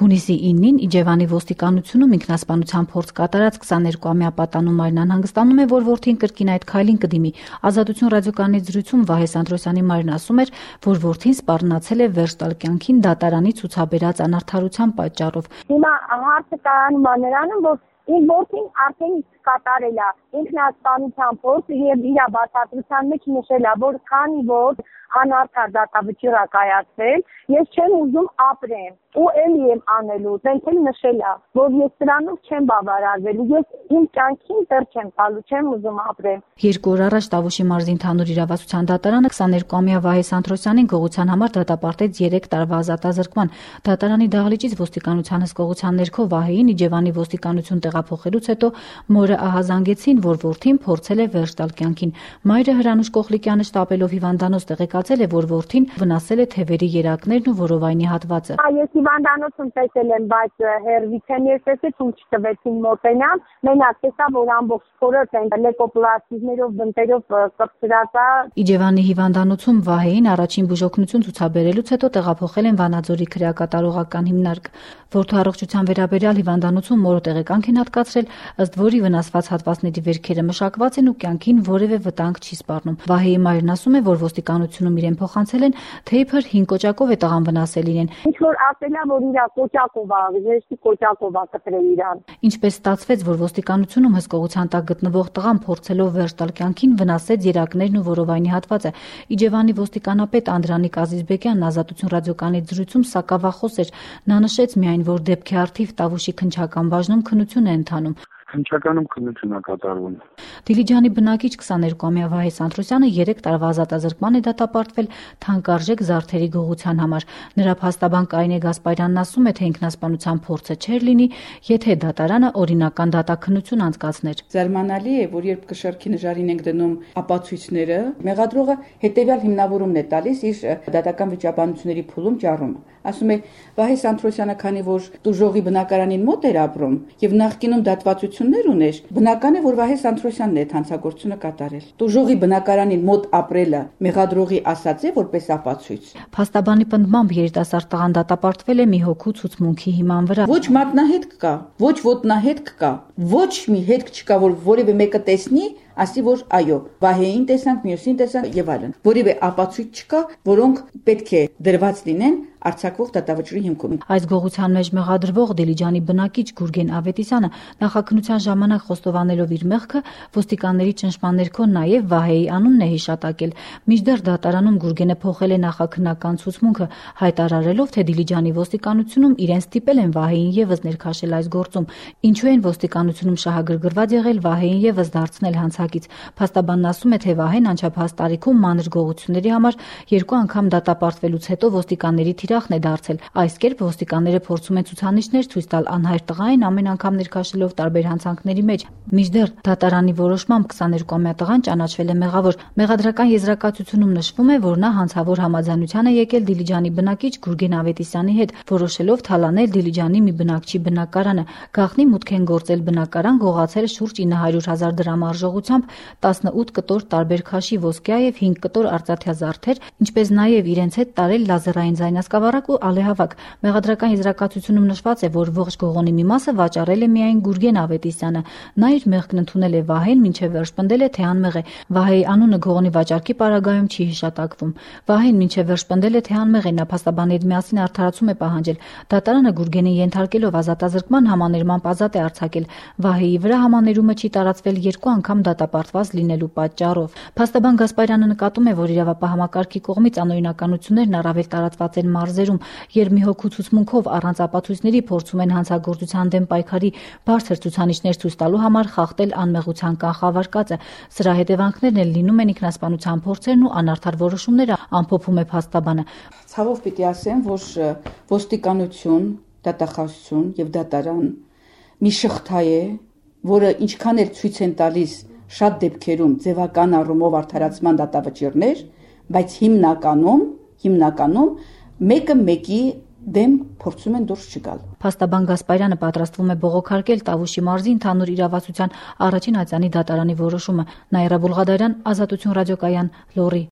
Հունիսի 9-ին Իջևանի ոստիկանությունում ինքնասպանության փորձ կատարած 22-ամյա պատանու մայրն անհանգստանում է, որ որդին կրկին այդ քայլին կդիմի։ Ազատություն ռադիոկայանի զրույցում Վահե Սանթրոսյանի մայրն ասում էր, որ որդին սպառնացել է վերջ տալ կյանքին դատարանի ցուցաբերած անարդարության պատճառով։ Հիմա հարցը կայանում է նրանում, որ իմ որդին արդեն կատարել է ինքնասպանության փորձը եւ իր բացատրության մեջ նշել է, որ քանի որ անարդար դատավճիռ է կայացվել, ես չեմ ուզում ապրեմ ու էլի եմ անելու, տենց էլ նշել է, որ ես դրանով չեմ բավարարվել, ես իմ կյանքին դեռ չեմ տալու, չեմ ուզում ապրեմ։ 2 օր առաջ Տավուշի մարզի ընդհանուր իրավասության դատարանը 22-ամյա Վահե Սանթրոսյանին գողության համար դատապարտեց 3 տարվա ազատազրկման։ Դատարանի դահլիճից ոստիկանության հսկողության ներքո Վահեին Իջևանի ոստիկանություն տեղափոխելուց հետո մորը ահազանգեցին, որ որդին փորձել է վերջ տալ կյանքին։ Մայրը Հրանուշ Կողլիկյանը շտապելով հիվանդանոց տեղեկացել է, որ որդին վնասել է թևերի երակներն ու որովայնի հատվածը։ Ես հիվանդանոցում տեսել եմ, բայց հերվից եմ տեսել, ցույց տվեցին մոտենամ, մենակ տեսա, որ ամբողջ փորը լեկոպլաստիկներով, բնտերով կպցրած է։ Իջևանի հիվանդանոցում Վահեին առաջին բուժօգնություն ցուցաբերելուց հետո տեղափոխել են Վանաձորի քրեակատարողական հիմնարկ։ Որդու առողջության վերաբերյալ հիվանդանոցում մորը տեղեկանք են հատկացրել, ըստ որի վնասված հատվածների վերքերը մշակված են ու կյանքին որևէ վտանգ չի սպառնում։ Վահեի մայրն ասում է, որ ոստիկանությունում իրեն փոխանցել են, թե իբր 5 կոճակով է տղան վնասել իրեն։ Ինչ որ ասել է, որ իր կոճակով է, ժեստի կոճակով է կտրել իրան։ Ինչպես ստացվեց, որ ոստիկանությունում հսկողության տակ գտնվող տղան փորձելով վերջ տալ կյանքին վնասեց երակներն ու որովայնի հատվածը։ Իջևանի ոստիկանապետ Անդրանիկ Ազիզբեկյանն Ազատություն ռադիոկայանի զրույցում սակավախոս էր։ Նա նշեց միայն, որ դեպքի առթիվ Տավուշի քննչական բաժնում քննություն է ընթանում։ Քննչականում քննություն է կատարվում։ Դիլիջանի բնակիչ 22-ամյա Վահե Սանթրոսյանը 3 տարվա ազատազրկման է դատապարտվել թանկարժեք զարդերի գողության համար։ Նրա փաստաբան Կարինե Գասպարյանն ասում է, թե ինքնասպանության փորձը չէր լինի, եթե դատարանը օրինական դատաքննություն անցկացներ։ Զարմանալի է, որ երբ կշեռքի նժարին ենք դնում ապացույցները, մեղադրողը հետևյալ հիմնավորումն է տալիս իր դատական վիճաբանությունների փուլում ջառումը։ Ասում է Վահե Սանթրոսյանը, քանի որ տուժողի բնակարանին մոտ էր ապրում եւ նախկինում դատվածություններ ուներ, բնական է, որ Վահե Սանթրոսյանն է հանցագործությունը կատարել։ Տուժողի բնակարանին մոտ ապրելը մեղադրողի ասած է որպես ապացույց։ Փաստաբանի պնդմամբ երիտասարդ տղան դատապարտվել է մի հոգու ցուցմունքի հիման վրա։ Ոչ մատնահետք կա, ոչ ոտնահետք կա, ոչ մի հետք չկա, որ որևէ մեկը տեսնի, ասի, որ այո, Վահեին տեսանք, մյուսին տեսանք եւ այլն։ Որևէ ապացույց չկա, որոնք պետք է դրված լինեն արձակվող դատավճռի հիմքում։ Այս գողության մեջ մեղադրվող Դիլիջանի բնակիչ Գուրգեն Ավետիսյանը նախաքննության ժամանակ խոստովանելով իր մեղքը, ոստիկանների ճնշման ներքո նաև Վահեի անունն է հիշատակել։ Մինչդեռ դատարանում Գուրգենը փոխել է նախաքննական ցուցմունքը, հայտարարելով, թե Դիլիջանի ոստիկանությունում իրեն ստիպել են Վահեին եւս ներքաշել այս գործում։ Ինչու են ոստիկանությունում շահագրգռված եղել Վահեին եւս դարձնել հանցակից։ Փաստաբանն ասում է, թե Վահեն անչափահաս տարիքում մանր գողությունների համար 2 անգամ դատապարտվելուց հետո ոստիկանների թիրախն է դարձել։ Այս կերպ ոստիկանները փորձում են ցուցանիշներ ցույց տալ անհայտ տղային ամեն անգամ ներքաշելով տարբեր հանցանքների մեջ։ Մինչդեռ դատարանի որոշմամբ 22-ամյա տղան ճանաչվել է մեղավոր։ Մեղադրական եզրակացությունում նշվում է, որ նա հանցավոր համաձայնության է եկել Դիլիջանի բնակիչ Գուրգեն Ավետիսյանի հետ, որոշելով թալանել Դիլիջանի մի բնակչի բնակարանը։ Գաղտնի մուտք են գործել բնակարան, գողացել շուրջ 900,000 դրամ արժողությամբ 18 կտոր տարբեր քաշի ոսկյա եւ 5 կտոր արծաթյա զարդեր, ինչպես նաեւ իրենց հետ տարել լազերային ձայնասկավառակ ու ալեհավաք։ Մեղադրական եզրակացությունում նշված է, որ ողջ գողոնի մի մասը վաճառել է միայն Գուրգեն Ավետիսյանը։ Նա իր մեղքն ընդունել է Վահեն, մինչև վերջ պնդել է, թե անմեղ է։ Վահեի անունը գողոնի վաճառքի պարագայում չի հիշատակվում։ Վահեն մինչև վերջ պնդել է, թե անմեղ է, նա փաստաբանի հետ միասին արդարացում է պահանջել։ Դատարանը Գուրգենին ենթարկելով ազատազրկման համաներմամբ ազատ է արձակել։ Վահեի վրա համաներումը չի տարածվել 2 անգամ դատապարտված լինելու պատճառով։ Փաստաբան Գասպարյանը նկատում է, որ իրավապահ համակարգի կողմից անօրինականություններն առավել տարածված են մարզերում, երբ մի հոգու ցուցմունքով առանց ապացույցների փորձում են հանցագործության դեմ պայքարի բարձր ցուցանիշներ ցույց տալու համար խախտել անմեղության կանխավարկածը։ Սրա հետևանքներն էլ լինում են ինքնասպանության փորձերն ու անարդար որոշումները, ամփոփում է փաստաբանը։ Ցավով պիտի ասեմ, որ ոստիկանություն, դատախազություն եւ դատարան մի շղթա է, որը ինչքան էլ ցույց են տալիս շատ դեպքերում ձևական առումով արդարացման դատավճիռներ, բայց հիմնականում մեկը մեկի դեմ փորձում են դուրս չգալ։ Փաստաբան Գասպարյանը պատրաստվում է բողոքարկել Տավուշի մարզի ընդհանուր իրավասության առաջին ատյանի դատարանի որոշումը։ Նաիրա Բուլղադարյան, Ազատություն ռադիոկայան, Լոռի։